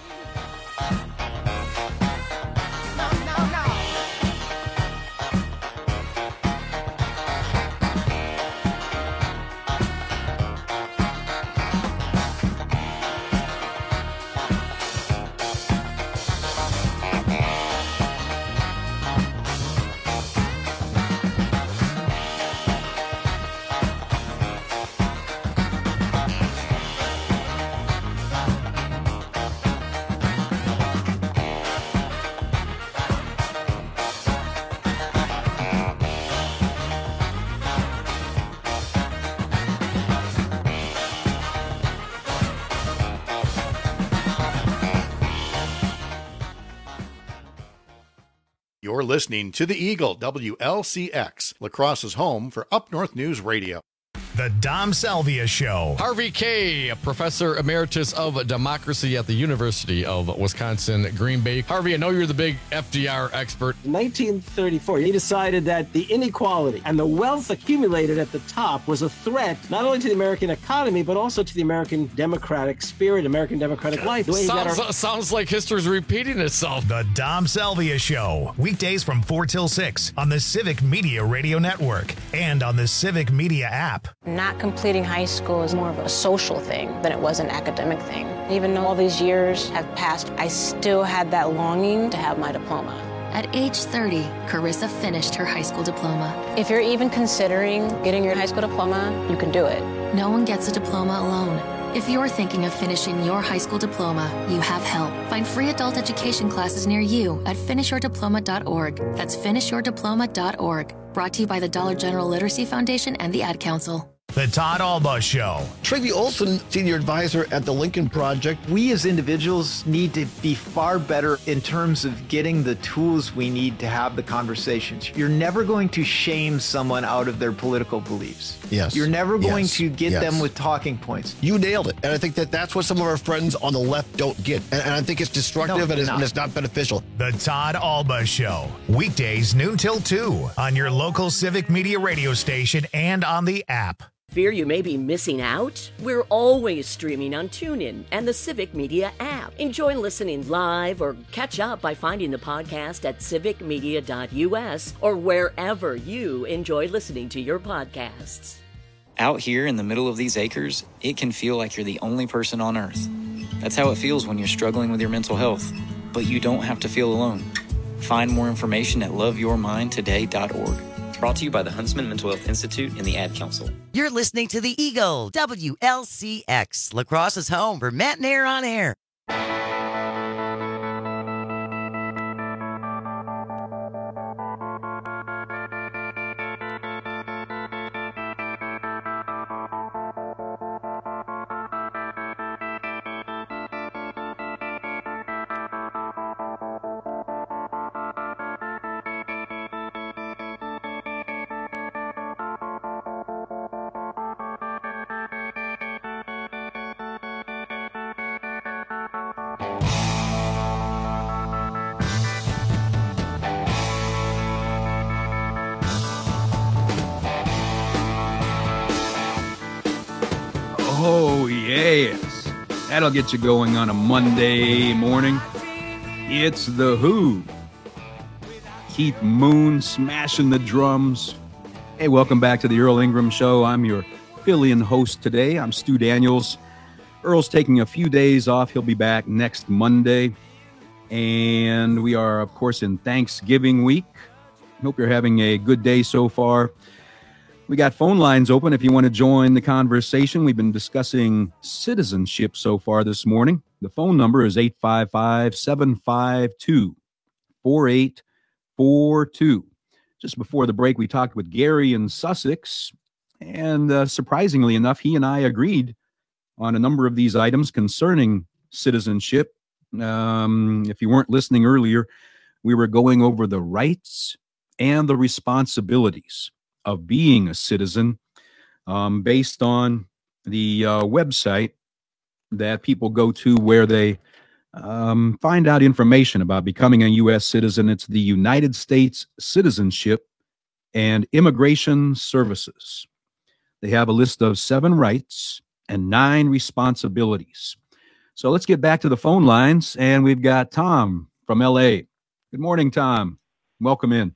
You're listening to The Eagle, WLCX, La Crosse's home for Up North News Radio. The Dom Salvia Show. Harvey Kaye, Professor Emeritus of Democracy at the University of Wisconsin, Green Bay. Harvey, I know you're the big FDR expert. In 1934, he decided that the inequality and the wealth accumulated at the top was a threat not only to the American economy, but also to the American democratic spirit, American democratic life. Sounds like history's repeating itself. The Dom Salvia Show. Weekdays from 4 till 6 on the Civic Media Radio Network and on the Civic Media app. Not completing high school is more of a social thing than it was an academic thing. Even though all these years have passed, I still had that longing to have my diploma. At age 30, Carissa finished her high school diploma. If you're even considering getting your high school diploma, you can do it. No one gets a diploma alone. If you're thinking of finishing your high school diploma, you have help. Find free adult education classes near you at finishyourdiploma.org. That's finishyourdiploma.org. Brought to you by the Dollar General Literacy Foundation and the Ad Council. The Todd Alba Show. Tracy Olson, senior advisor at the Lincoln Project. We as individuals need to be far better in terms of getting the tools we need to have the conversations. You're never going to shame someone out of their political beliefs. Yes. You're never going to get them with talking points. You nailed it. And I think that's what some of our friends on the left don't get. And I think it's destructive and it's not beneficial. The Todd Alba Show. Weekdays noon till 2 on your local Civic Media radio station and on the app. Fear you may be missing out? We're always streaming on TuneIn and the Civic Media app. Enjoy listening live or catch up by finding the podcast at civicmedia.us or wherever you enjoy listening to your podcasts. Out here in the middle of these acres, it can feel like you're the only person on Earth. That's how it feels when you're struggling with your mental health. But you don't have to feel alone. Find more information at loveyourmindtoday.org. Brought to you by the Huntsman Mental Health Institute and the Ad Council. You're listening to The Eagle, WLCX, La Crosse's home for Matt and Air on Air. Oh, yes. That'll get you going on a Monday morning. It's The Who. Keith Moon smashing the drums. Hey, welcome back to the Earl Ingram Show. I'm your fill-in host today. I'm Stu Daniels. Earl's taking a few days off. He'll be back next Monday. And we are, of course, in Thanksgiving week. Hope you're having a good day so far. We got phone lines open if you want to join the conversation. We've been discussing citizenship so far this morning. The phone number is 855-752-4842. Just before the break, we talked with Gary in Sussex, and surprisingly enough, he and I agreed on a number of these items concerning citizenship. If you weren't listening earlier, we were going over the rights and the responsibilities of being a citizen based on the website that people go to where they find out information about becoming a U.S. citizen. It's the United States Citizenship and Immigration Services. They have a list of 7 rights and 9 responsibilities. So let's get back to the phone lines, and we've got Tom from L.A. Good morning, Tom. Welcome in.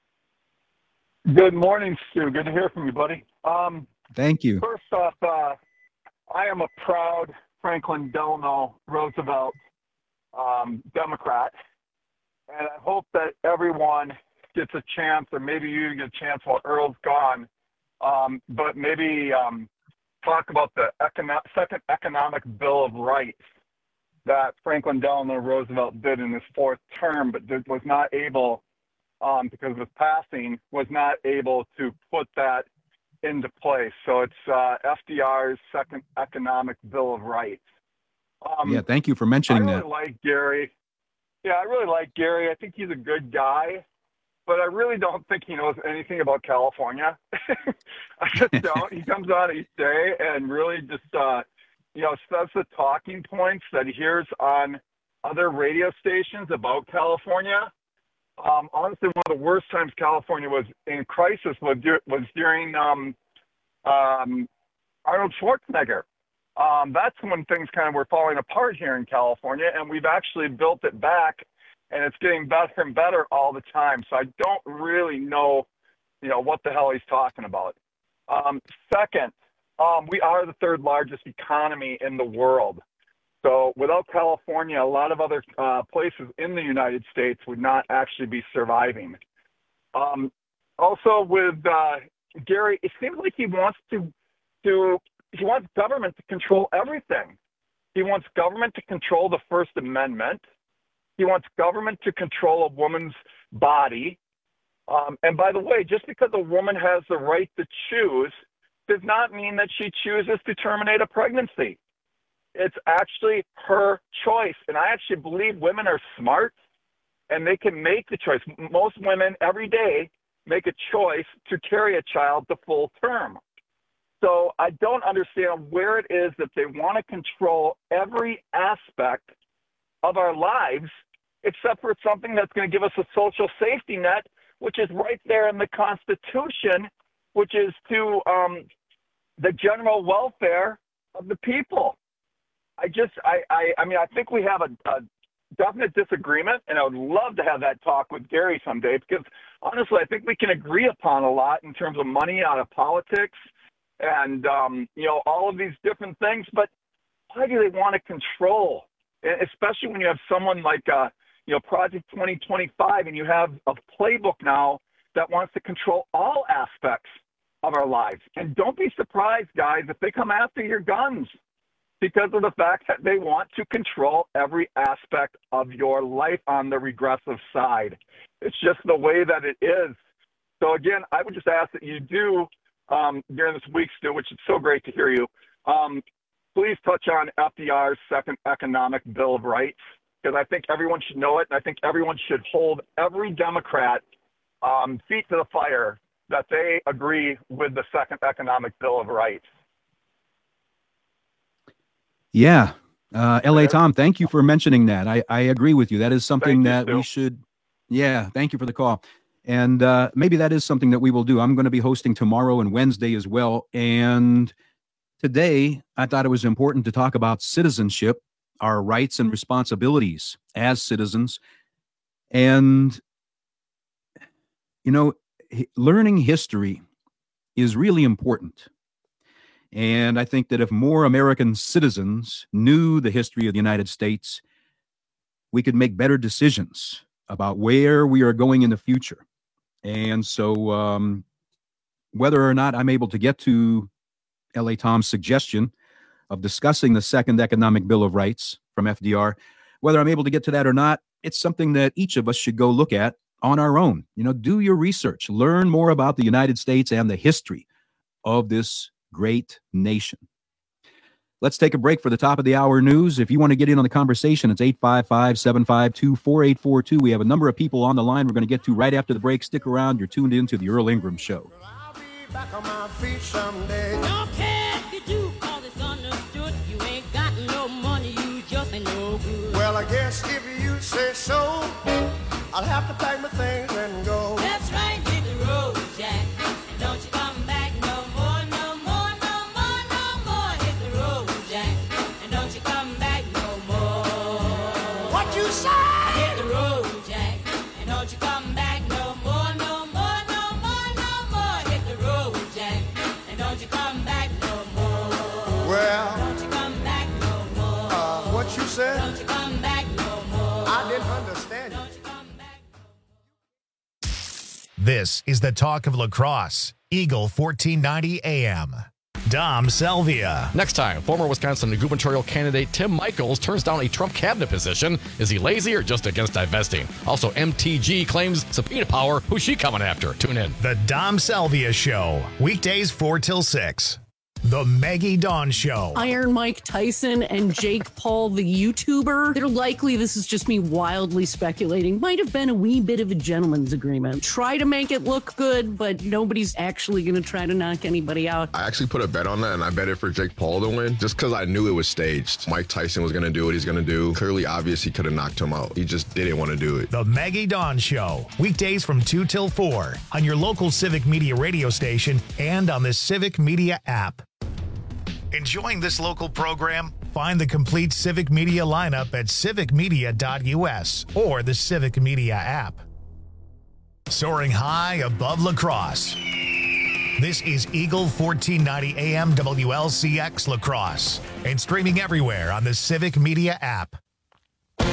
Good morning, Stu. Good to hear from you, buddy. Thank you. First off, I am a proud Franklin Delano Roosevelt Democrat, and I hope that everyone gets a chance, or maybe you get a chance while Earl's gone, but maybe talk about the second economic Bill of Rights that Franklin Delano Roosevelt did in his 4th term, but was not able, because of his passing, was not able to put that into place. So it's FDR's second economic Bill of Rights. Yeah, thank you for mentioning that. I really like Gary. Yeah, I really like Gary. I think he's a good guy, but I really don't think he knows anything about California. I just don't. He comes on each day and really just, says the talking points that he hears on other radio stations about California. Honestly, one of the worst times California was in crisis was during Arnold Schwarzenegger. That's when things kind of were falling apart here in California, and we've actually built it back, and it's getting better and better all the time. So I don't really know, what the hell he's talking about. Second, we are the 3rd largest economy in the world. So without California, a lot of other places in the United States would not actually be surviving. Also with Gary, it seems like he wants he wants government to control everything. He wants government to control the First Amendment. He wants government to control a woman's body. And by the way, just because a woman has the right to choose does not mean that she chooses to terminate a pregnancy. It's actually her choice. And I actually believe women are smart and they can make the choice. Most women every day make a choice to carry a child to full term. So I don't understand where it is that they want to control every aspect of our lives, except for something that's going to give us a social safety net, which is right there in the Constitution, which is to the general welfare of the people. I mean, I think we have a definite disagreement, and I would love to have that talk with Gary someday, because honestly, I think we can agree upon a lot in terms of money out of politics and, all of these different things. But why do they want to control, especially when you have someone like, Project 2025, and you have a playbook now that wants to control all aspects of our lives. And don't be surprised, guys, if they come after your guns, because of the fact that they want to control every aspect of your life on the regressive side. It's just the way that it is. So again, I would just ask that you do, during this week, Stu, which is so great to hear you, please touch on FDR's second economic Bill of Rights, because I think everyone should know it, and I think everyone should hold every Democrat feet to the fire that they agree with the second economic Bill of Rights. Yeah. L.A. Tom, thank you for mentioning that. I agree with you. That is something that we should. Yeah. Thank you for the call. And maybe that is something that we will do. I'm going to be hosting tomorrow and Wednesday as well. And today, I thought it was important to talk about citizenship, our rights and responsibilities as citizens. And, learning history is really important. And I think that if more American citizens knew the history of the United States, we could make better decisions about where we are going in the future. And so whether or not I'm able to get to L.A. Tom's suggestion of discussing the second economic Bill of Rights from FDR, whether I'm able to get to that or not, it's something that each of us should go look at on our own. Do your research, learn more about the United States and the history of this great nation. Let's take a break for the top of the hour news. If you want to get in on the conversation, it's 855-752-4842. We have a number of people on the line we're going to get to right after the break. Stick around. You're tuned in to the Earl Ingram Show. I'll be back on my feet someday. Don't care if you do, cause it's understood. You ain't got no money, you just ain't no good. Well, I guess if you say so, I'll have to pack my things and go. That's right, hit the road, Jack. And don't you come back no more, no more, no more, no more. Hit the road, Jack. And don't you come back no more. What you say? Hit the road, Jack. And don't you come back no more, no more, no more, no more. Hit the road, Jack. And don't you come back no more. Well, don't you come back no more. What you said? Don't you come back no more. I didn't understand you. This is the talk of lacrosse. Eagle 1490 AM. Dom Salvia. Next time, former Wisconsin gubernatorial candidate Tim Michels turns down a Trump cabinet position. Is he lazy or just against divesting? Also, MTG claims subpoena power. Who's she coming after? Tune in. The Dom Salvia Show. Weekdays 4 till 6. The Maggie Dawn Show. Iron Mike Tyson and Jake Paul, the YouTuber. They're likely, this is just me wildly speculating, might have been a wee bit of a gentleman's agreement. Try to make it look good, but nobody's actually going to try to knock anybody out. I actually put a bet on that, and I bet it for Jake Paul to win, just because I knew it was staged. Mike Tyson was going to do what he's going to do. Clearly obvious he could have knocked him out. He just didn't want to do it. The Maggie Dawn Show. Weekdays from 2 till 4 on your local Civic Media radio station and on the Civic Media app. Enjoying this local program? Find the complete Civic Media lineup at civicmedia.us or the Civic Media app. Soaring high above lacrosse. This is Eagle 1490 AM WLCX Lacrosse and streaming everywhere on the Civic Media app.